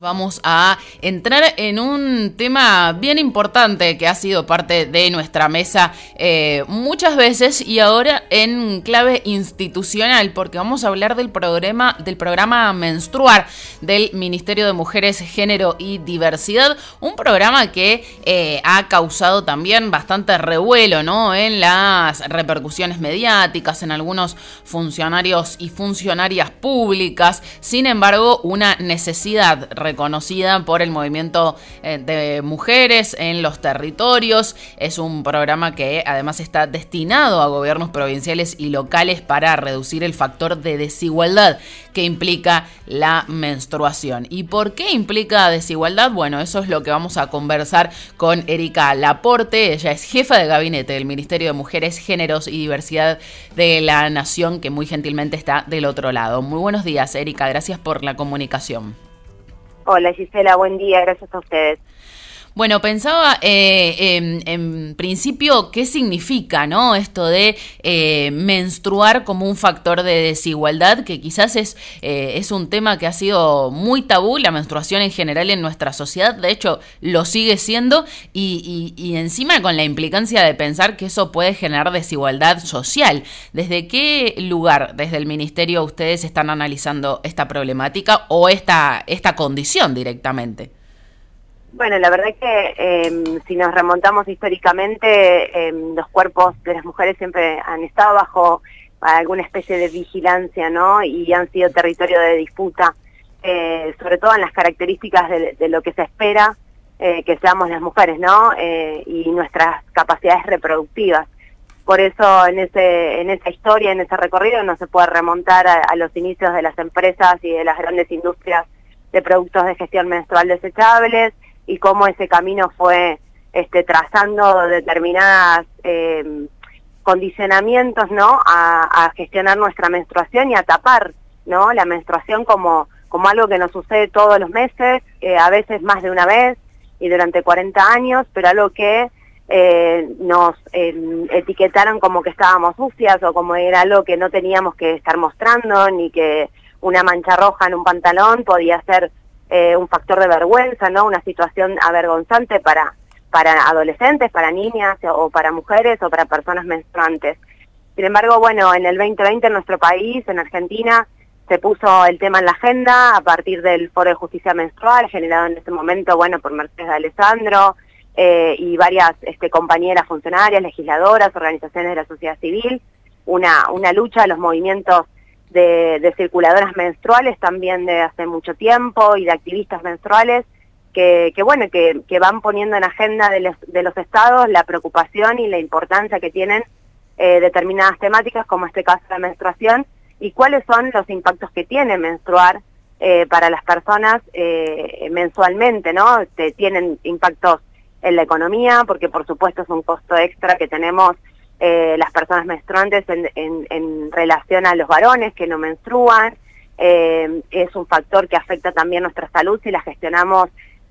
Vamos a entrar en un tema bien importante que ha sido parte de nuestra mesa muchas veces y ahora en clave institucional, porque vamos a hablar del programa Menstruar del Ministerio de Mujeres, Género y Diversidad, un programa que ha causado también bastante revuelo, ¿no? En las repercusiones mediáticas, en algunos funcionarios y funcionarias públicas. Sin embargo, una necesidad reconocida por el movimiento de mujeres en los territorios. Es un programa que además está destinado a gobiernos provinciales y locales para reducir el factor de desigualdad que implica la menstruación. ¿Y por qué implica desigualdad? Bueno, eso es lo que vamos a conversar con Erika Laporte. Ella es jefa de gabinete del Ministerio de Mujeres, Géneros y Diversidad de la Nación, que muy gentilmente está del otro lado. Muy buenos días, Erika. Gracias por la comunicación. Hola Gisela, buen día, gracias a ustedes. Bueno, pensaba en principio qué significa, ¿no? Esto de menstruar como un factor de desigualdad, que quizás es un tema que ha sido muy tabú, la menstruación en general en nuestra sociedad, de hecho lo sigue siendo, y encima con la implicancia de pensar que eso puede generar desigualdad social. ¿Desde qué lugar, desde el Ministerio, ustedes están analizando esta problemática o esta condición directamente? Bueno, la verdad es que si nos remontamos históricamente, los cuerpos de las mujeres siempre han estado bajo alguna especie de vigilancia, ¿no? Y han sido territorio de disputa, sobre todo en las características de lo que se espera que seamos las mujeres, ¿no? Y nuestras capacidades reproductivas. Por eso en esa historia, en ese recorrido, no se puede remontar a los inicios de las empresas y de las grandes industrias de productos de gestión menstrual desechables, y cómo ese camino fue trazando determinadas condicionamientos, ¿no? A gestionar nuestra menstruación y a tapar, ¿no? La menstruación como algo que nos sucede todos los meses, a veces más de una vez y durante 40 años, pero algo que nos etiquetaron como que estábamos sucias o como era algo que no teníamos que estar mostrando, ni que una mancha roja en un pantalón podía ser un factor de vergüenza, ¿no? Una situación avergonzante para adolescentes, para niñas o para mujeres o para personas menstruantes. Sin embargo, bueno, en el 2020 en nuestro país, en Argentina, se puso el tema en la agenda a partir del Foro de Justicia Menstrual, generado en ese momento, bueno, por Mercedes de Alessandro y varias compañeras funcionarias, legisladoras, organizaciones de la sociedad civil, una lucha a los movimientos de circuladoras menstruales también de hace mucho tiempo y de activistas menstruales que van poniendo en agenda de los estados la preocupación y la importancia que tienen determinadas temáticas, como este caso de la menstruación, y cuáles son los impactos que tiene menstruar para las personas mensualmente, ¿no? Tienen impactos en la economía, porque por supuesto es un costo extra que tenemos las personas menstruantes en relación a los varones que no menstruan. Es un factor que afecta también nuestra salud si la gestionamos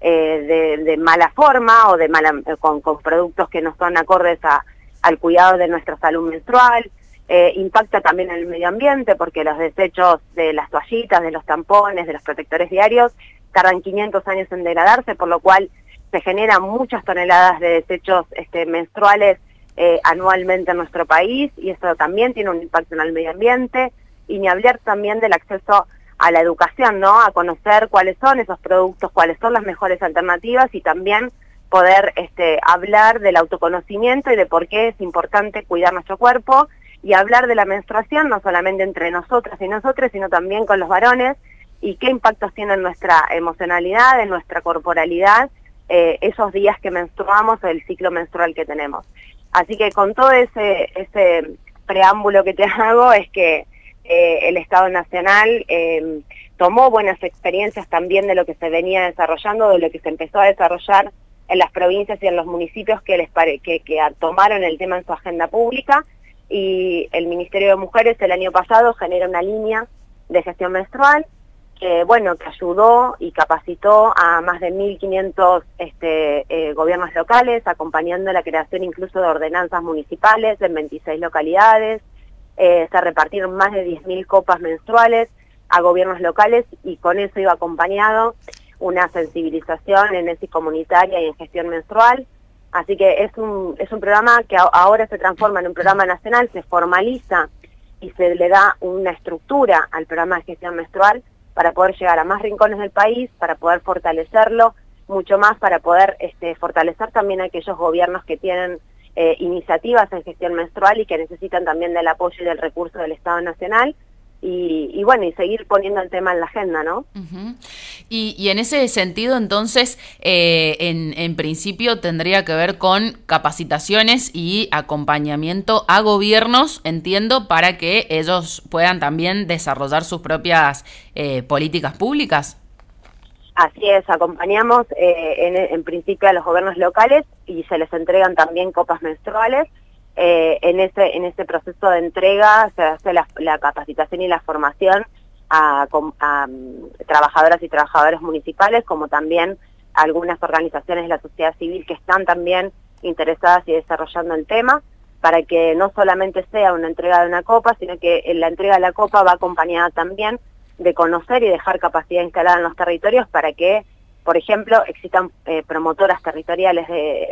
de mala forma o con productos que no son acordes al cuidado de nuestra salud menstrual. Impacta también en el medio ambiente porque los desechos de las toallitas, de los tampones, de los protectores diarios tardan 500 años en degradarse, por lo cual se generan muchas toneladas de desechos menstruales anualmente en nuestro país, y eso también tiene un impacto en el medio ambiente, y ni hablar también del acceso a la educación, ¿no? A conocer cuáles son esos productos, cuáles son las mejores alternativas, y también poder hablar del autoconocimiento y de por qué es importante cuidar nuestro cuerpo, y hablar de la menstruación no solamente entre nosotras y nosotros, sino también con los varones, y qué impactos tiene en nuestra emocionalidad, en nuestra corporalidad, esos días que menstruamos o el ciclo menstrual que tenemos. Así que con todo ese preámbulo que te hago es que el Estado Nacional tomó buenas experiencias también de lo que se venía desarrollando, de lo que se empezó a desarrollar en las provincias y en los municipios que tomaron el tema en su agenda pública, y el Ministerio de Mujeres el año pasado genera una línea de gestión menstrual que ayudó y capacitó a más de 1.500 gobiernos locales, acompañando la creación incluso de ordenanzas municipales en 26 localidades. Se repartieron más de 10.000 copas menstruales a gobiernos locales, y con eso iba acompañado una sensibilización en ESI comunitaria y en gestión menstrual. Así que es un programa que ahora se transforma en un programa nacional, se formaliza y se le da una estructura al programa de gestión menstrual para poder llegar a más rincones del país, para poder fortalecerlo mucho más, para poder fortalecer también a aquellos gobiernos que tienen iniciativas en gestión menstrual y que necesitan también del apoyo y del recurso del Estado Nacional. Y bueno, y seguir poniendo el tema en la agenda, ¿no? Uh-huh. Y en ese sentido, entonces, en principio tendría que ver con capacitaciones y acompañamiento a gobiernos, entiendo, para que ellos puedan también desarrollar sus propias políticas públicas. Así es, acompañamos en principio a los gobiernos locales y se les entregan también copas menstruales. En ese proceso de entrega se hace la capacitación y la formación a trabajadoras y trabajadores municipales, como también algunas organizaciones de la sociedad civil que están también interesadas y desarrollando el tema, para que no solamente sea una entrega de una copa, sino que la entrega de la copa va acompañada también de conocer y dejar capacidad instalada en los territorios para que, por ejemplo, existan promotoras territoriales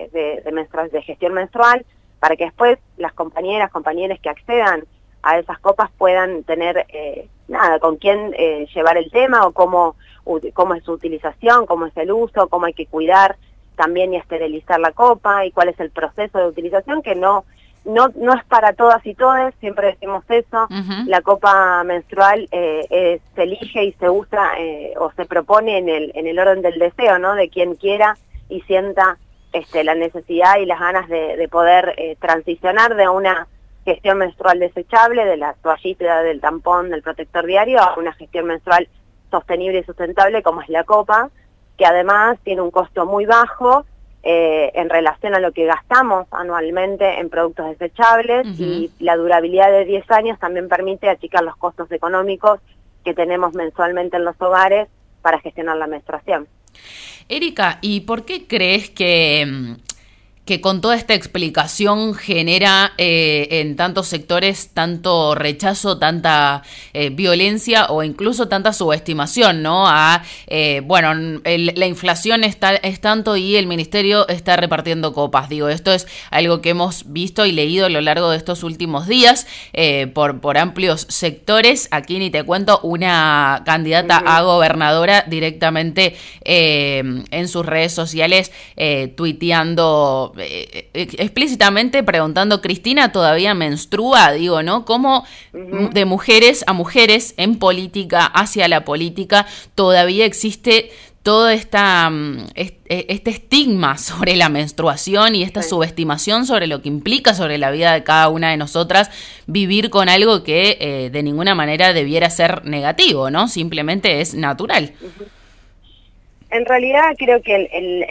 de gestión menstrual, para que después las compañeros que accedan a esas copas puedan tener con quién llevar el tema o cómo es su utilización, cómo es el uso, cómo hay que cuidar también y esterilizar la copa y cuál es el proceso de utilización, que no es para todas y todes, siempre decimos eso. Uh-huh. La copa menstrual se elige y se usa o se propone en el orden del deseo, ¿no? De quien quiera y sienta la necesidad y las ganas de poder transicionar de una gestión menstrual desechable, de la toallita, del tampón, del protector diario, a una gestión menstrual sostenible y sustentable como es la copa, que además tiene un costo muy bajo en relación a lo que gastamos anualmente en productos desechables. Uh-huh. Y la durabilidad de 10 años también permite achicar los costos económicos que tenemos mensualmente en los hogares para gestionar la menstruación. Erika, ¿y por qué crees que con toda esta explicación genera en tantos sectores tanto rechazo, tanta violencia o incluso tanta subestimación, ¿no? La inflación es tanto y el ministerio está repartiendo copas. Digo, esto es algo que hemos visto y leído a lo largo de estos últimos días por amplios sectores. Aquí ni te cuento, una candidata uh-huh. a gobernadora directamente en sus redes sociales tuiteando explícitamente preguntando, ¿Cristina todavía menstrua? Digo, ¿no? ¿Cómo uh-huh. de mujeres a mujeres en política, hacia la política, todavía existe todo este estigma sobre la menstruación y esta subestimación sobre lo que implica sobre la vida de cada una de nosotras vivir con algo que de ninguna manera debiera ser negativo, ¿no? Simplemente es natural. Uh-huh. En realidad creo que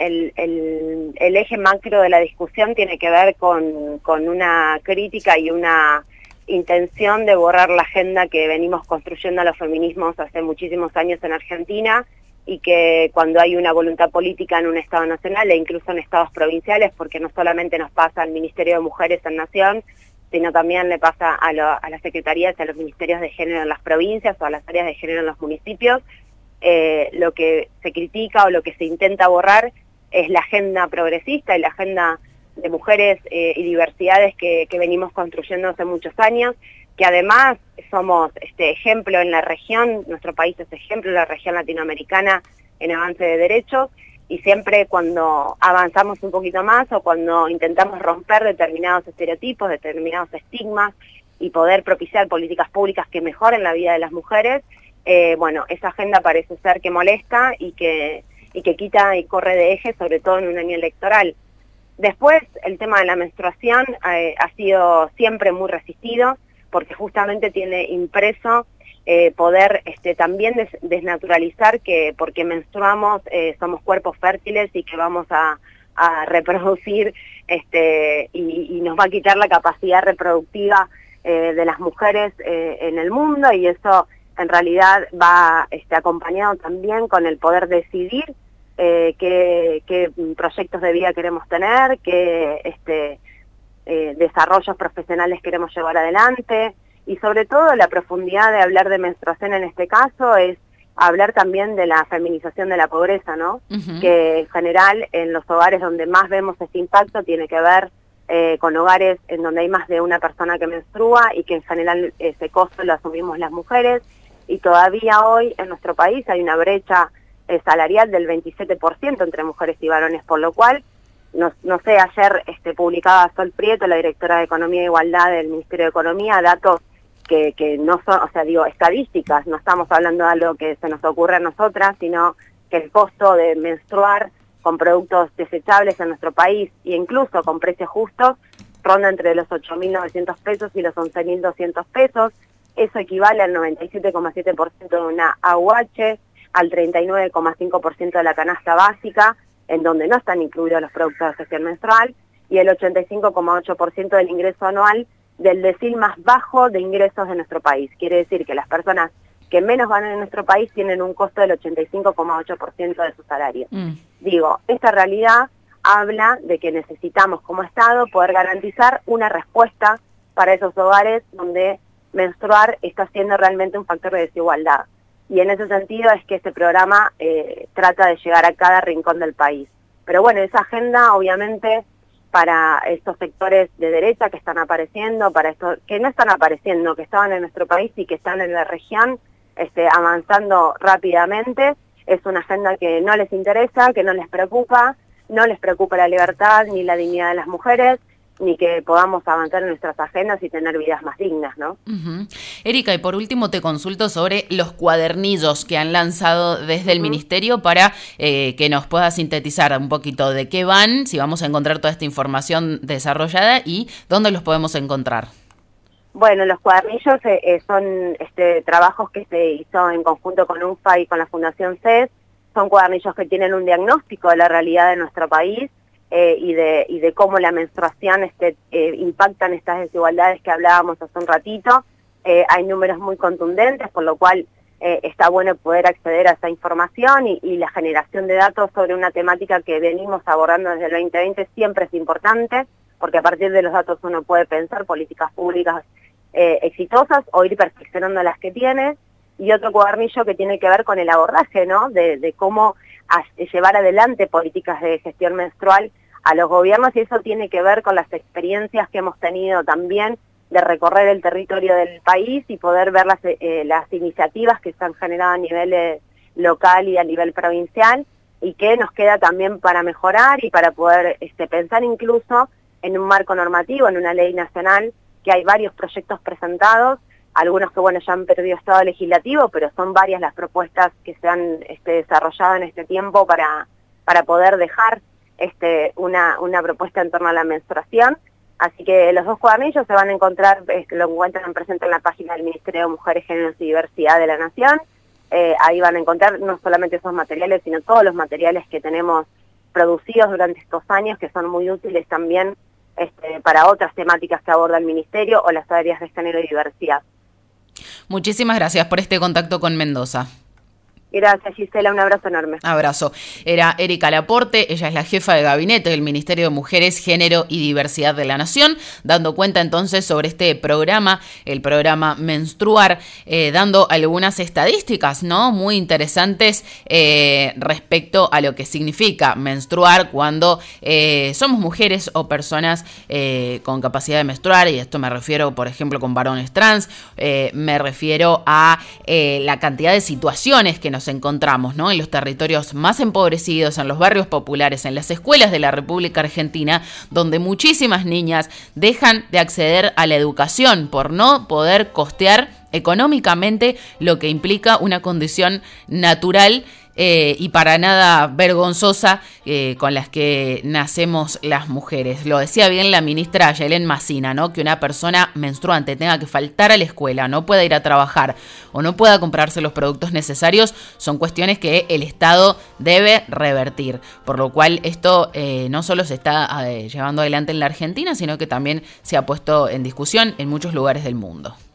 el eje macro de la discusión tiene que ver con una crítica y una intención de borrar la agenda que venimos construyendo a los feminismos hace muchísimos años en Argentina, y que cuando hay una voluntad política en un Estado nacional e incluso en estados provinciales, porque no solamente nos pasa al Ministerio de Mujeres en Nación, sino también le pasa a las secretarías y a los ministerios de género en las provincias o a las áreas de género en los municipios. Lo que se critica o lo que se intenta borrar es la agenda progresista y la agenda de mujeres y diversidades que venimos construyendo hace muchos años, que además somos ejemplo en la región. Nuestro país es ejemplo en la región latinoamericana en avance de derechos, y siempre cuando avanzamos un poquito más o cuando intentamos romper determinados estereotipos, determinados estigmas y poder propiciar políticas públicas que mejoren la vida de las mujeres, esa agenda parece ser que molesta y que quita y corre de eje, sobre todo en un año electoral. Después, el tema de la menstruación ha sido siempre muy resistido, porque justamente tiene impreso poder también desnaturalizar que porque menstruamos somos cuerpos fértiles y que vamos a reproducir y nos va a quitar la capacidad reproductiva de las mujeres en el mundo, y eso en realidad va acompañado también con el poder decidir qué proyectos de vida queremos tener, qué desarrollos profesionales queremos llevar adelante, y sobre todo la profundidad de hablar de menstruación en este caso es hablar también de la feminización de la pobreza, ¿no? Que en general en los hogares donde más vemos este impacto tiene que ver con hogares en donde hay más de una persona que menstrua y que en general ese costo lo asumimos las mujeres, y todavía hoy en nuestro país hay una brecha salarial del 27% entre mujeres y varones, por lo cual, no sé, ayer publicaba Sol Prieto, la directora de Economía e Igualdad del Ministerio de Economía, datos que no son, o sea, digo, estadísticas, no estamos hablando de algo que se nos ocurre a nosotras, sino que el costo de menstruar con productos desechables en nuestro país, e incluso con precios justos, ronda entre los 8.900 pesos y los 11.200 pesos. Eso equivale al 97,7% de una AUH, al 39,5% de la canasta básica, en donde no están incluidos los productos de gestión menstrual, y el 85,8% del ingreso anual del decil más bajo de ingresos de nuestro país. Quiere decir que las personas que menos ganan en nuestro país tienen un costo del 85,8% de su salario. Digo, esta realidad habla de que necesitamos como Estado poder garantizar una respuesta para esos hogares donde menstruar está siendo realmente un factor de desigualdad. Y en ese sentido es que este programa trata de llegar a cada rincón del país. Pero bueno, esa agenda obviamente para estos sectores de derecha que están apareciendo, para estos que no están apareciendo, que estaban en nuestro país y que están en la región avanzando rápidamente, es una agenda que no les interesa, que no les preocupa la libertad ni la dignidad de las mujeres, ni que podamos avanzar en nuestras agendas y tener vidas más dignas, ¿no? Erika, y por último te consulto sobre los cuadernillos que han lanzado desde el Ministerio para que nos puedas sintetizar un poquito de qué van, si vamos a encontrar toda esta información desarrollada y dónde los podemos encontrar. Bueno, los cuadernillos son trabajos que se hizo en conjunto con UNFPA y con la Fundación CES. Son cuadernillos que tienen un diagnóstico de la realidad de nuestro país, y de cómo la menstruación impacta en estas desigualdades que hablábamos hace un ratito. Hay números muy contundentes, por lo cual está bueno poder acceder a esa información, y la generación de datos sobre una temática que venimos abordando desde el 2020 siempre es importante, porque a partir de los datos uno puede pensar políticas públicas exitosas o ir perfeccionando las que tiene. Y otro cuadernillo que tiene que ver con el abordaje, ¿no? De cómo llevar adelante políticas de gestión menstrual a los gobiernos, y eso tiene que ver con las experiencias que hemos tenido también de recorrer el territorio del país y poder ver las iniciativas que se han generado a nivel local y a nivel provincial, y que nos queda también para mejorar y para poder pensar incluso en un marco normativo, en una ley nacional, que hay varios proyectos presentados, algunos que ya han perdido estado legislativo, pero son varias las propuestas que se han desarrollado en este tiempo para poder dejar una propuesta en torno a la menstruación. Así que los dos cuadernillos se van a encontrar, lo encuentran presente en la página del Ministerio de Mujeres, Géneros y Diversidad de la Nación. Ahí van a encontrar no solamente esos materiales, sino todos los materiales que tenemos producidos durante estos años, que son muy útiles también para otras temáticas que aborda el Ministerio o las áreas de género y diversidad. Muchísimas gracias por este contacto con Mendoza. Gracias, Gisela, un abrazo enorme. Abrazo. Era Erika Laporte, ella es la jefa de gabinete del Ministerio de Mujeres, Género y Diversidad de la Nación, dando cuenta entonces sobre este programa, el programa Menstruar, dando algunas estadísticas, ¿no? Muy interesantes respecto a lo que significa menstruar cuando somos mujeres o personas con capacidad de menstruar, y esto me refiero, por ejemplo, con varones trans, me refiero a la cantidad de situaciones que nos encontramos, ¿no? En los territorios más empobrecidos, en los barrios populares, en las escuelas de la República Argentina, donde muchísimas niñas dejan de acceder a la educación por no poder costear económicamente lo que implica una condición natural y para nada vergonzosa con las que nacemos las mujeres. Lo decía bien la ministra Yelén Massina, ¿no? Que una persona menstruante tenga que faltar a la escuela, no pueda ir a trabajar o no pueda comprarse los productos necesarios, son cuestiones que el Estado debe revertir. Por lo cual esto no solo se está llevando adelante en la Argentina, sino que también se ha puesto en discusión en muchos lugares del mundo.